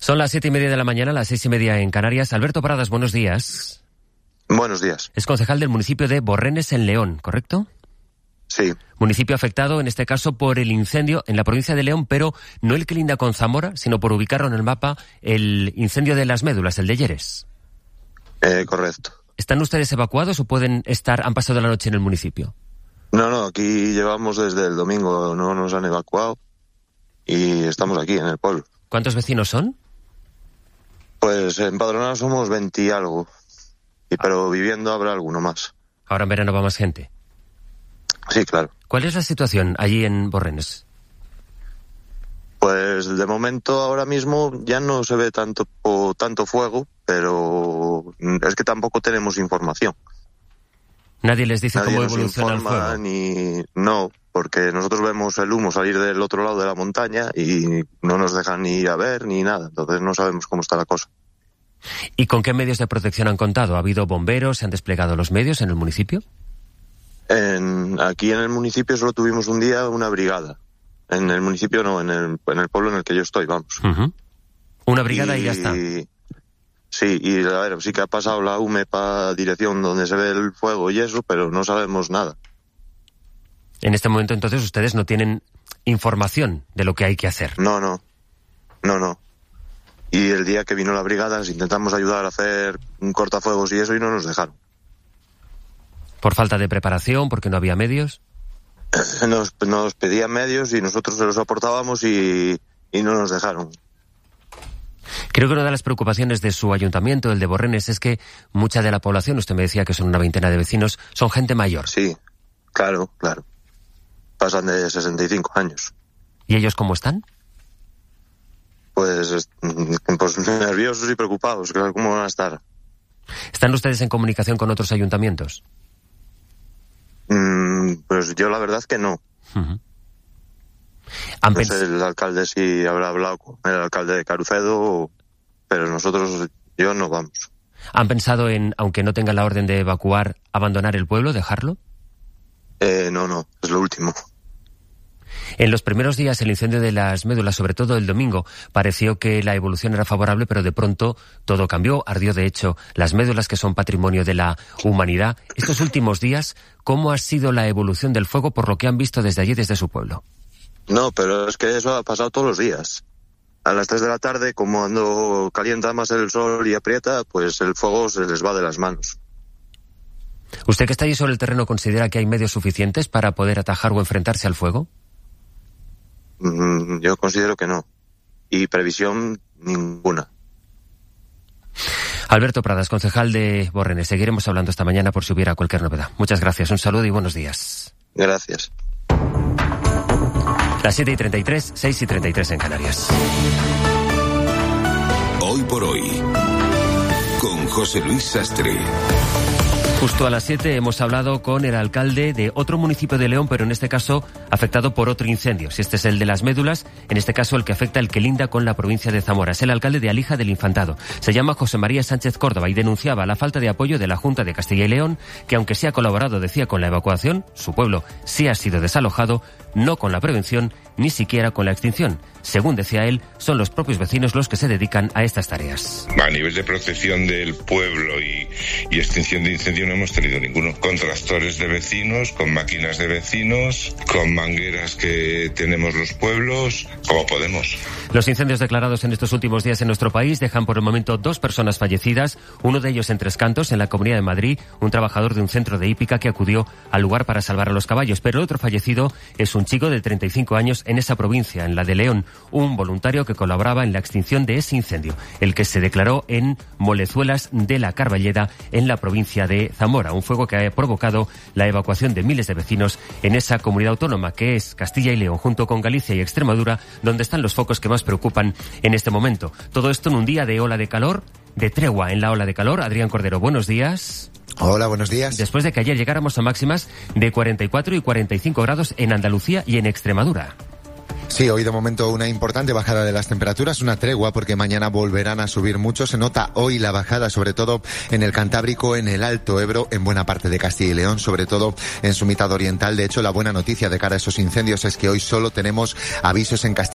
Son las 7:30 de la mañana, las 6:30 en Canarias. Alberto Pradas, buenos días. Buenos días. Es concejal del municipio de Borrenes, en León, ¿correcto? Sí. Municipio afectado, en este caso, por el incendio en la provincia de León, pero no el que linda con Zamora, sino por ubicarlo en el mapa, el incendio de las médulas, el de Lleres. Correcto. ¿Están ustedes evacuados o han pasado la noche en el municipio? No, aquí llevamos desde el domingo, no nos han evacuado y estamos aquí en el pueblo. ¿Cuántos vecinos son? Pues empadronados somos 20 y algo, pero viviendo habrá alguno más. Ahora en verano va más gente. Sí, claro. ¿Cuál es la situación allí en Borrenes? Pues de momento ahora mismo ya no se ve tanto fuego, pero es que tampoco tenemos información. ¿Nadie les dice cómo evoluciona el fuego? No, porque nosotros vemos el humo salir del otro lado de la montaña y no nos dejan ni ir a ver ni nada, entonces no sabemos cómo está la cosa. ¿Y con qué medios de protección han contado? ¿Ha habido bomberos? ¿Se han desplegado los medios en el municipio? Aquí en el municipio solo tuvimos un día una brigada. En el municipio no, en el pueblo en el que yo estoy, vamos. Uh-huh. Una brigada y ya está. Sí, y a ver, sí que ha pasado la UMEPA dirección donde se ve el fuego y eso, pero no sabemos nada. En este momento, entonces, ustedes no tienen información de lo que hay que hacer. No. Y el día que vino la brigada les intentamos ayudar a hacer un cortafuegos y eso y no nos dejaron. ¿Por falta de preparación? ¿Porque no había medios? Nos pedían medios y nosotros se los aportábamos y no nos dejaron. Creo que una de las preocupaciones de su ayuntamiento, el de Borrenes, es que mucha de la población, usted me decía que son una veintena de vecinos, son gente mayor. Sí, claro. Pasan de 65 años. ¿Y ellos cómo están? Pues nerviosos y preocupados, ¿cómo van a estar? ¿Están ustedes en comunicación con otros ayuntamientos? Pues yo la verdad que no. Uh-huh. No sé, el alcalde sí habrá hablado con el alcalde de Carucedo, pero yo no vamos. ¿Han pensado en, aunque no tengan la orden de evacuar, abandonar el pueblo, dejarlo? No, es lo último. En los primeros días el incendio de las médulas, sobre todo el domingo, pareció que la evolución era favorable, pero de pronto todo cambió. Ardió, de hecho, las médulas, que son patrimonio de la humanidad. Estos últimos días, ¿cómo ha sido la evolución del fuego por lo que han visto desde allí, desde su pueblo? No, pero es que eso ha pasado todos los días. A las 3 de la tarde, como cuando calienta más el sol y aprieta, pues el fuego se les va de las manos. ¿Usted que está allí sobre el terreno considera que hay medios suficientes para poder atajar o enfrentarse al fuego? Yo considero que no. Y previsión ninguna. Alberto Pradas, concejal de Borrenes. Seguiremos hablando esta mañana por si hubiera cualquier novedad. Muchas gracias, un saludo y buenos días. Gracias. Las 7:33, 6:33 en Canarias. Hoy por hoy, con José Luis Sastre. Justo a las 7 hemos hablado con el alcalde de otro municipio de León, pero en este caso afectado por otro incendio. Si este es el de las médulas, en este caso el que afecta el que linda con la provincia de Zamora. Es el alcalde de Alija del Infantado. Se llama José María Sánchez Córdoba y denunciaba la falta de apoyo de la Junta de Castilla y León, que aunque sí ha colaborado, decía, con la evacuación, su pueblo sí ha sido desalojado, no con la prevención, ni siquiera con la extinción. Según decía él, son los propios vecinos los que se dedican a estas tareas. A nivel de protección del pueblo y extinción de incendio no hemos tenido ninguno. Con tractores de vecinos, con máquinas de vecinos, con mangueras que tenemos los pueblos, como podemos. Los incendios declarados en estos últimos días en nuestro país dejan por el momento 2 personas fallecidas, uno de ellos en Tres Cantos, en la Comunidad de Madrid, un trabajador de un centro de hípica que acudió al lugar para salvar a los caballos, pero el otro fallecido es un chico de 35 años en esa provincia, en la de León, un voluntario que colaboraba en la extinción de ese incendio, el que se declaró en Molezuelas de la Carballeda, en la provincia de Zamora, un fuego que ha provocado la evacuación de miles de vecinos en esa comunidad autónoma que es Castilla y León, junto con Galicia y Extremadura, donde están los focos que más preocupan en este momento. Todo esto en un día de ola de calor, de tregua en la ola de calor. Adrián Cordero, buenos días. Hola, buenos días. Después de que ayer llegáramos a máximas de 44 y 45 grados en Andalucía y en Extremadura. Sí, hoy de momento una importante bajada de las temperaturas, una tregua porque mañana volverán a subir mucho. Se nota hoy la bajada, sobre todo en el Cantábrico, en el Alto Ebro, en buena parte de Castilla y León, sobre todo en su mitad oriental. De hecho, la buena noticia de cara a esos incendios es que hoy solo tenemos avisos en Castilla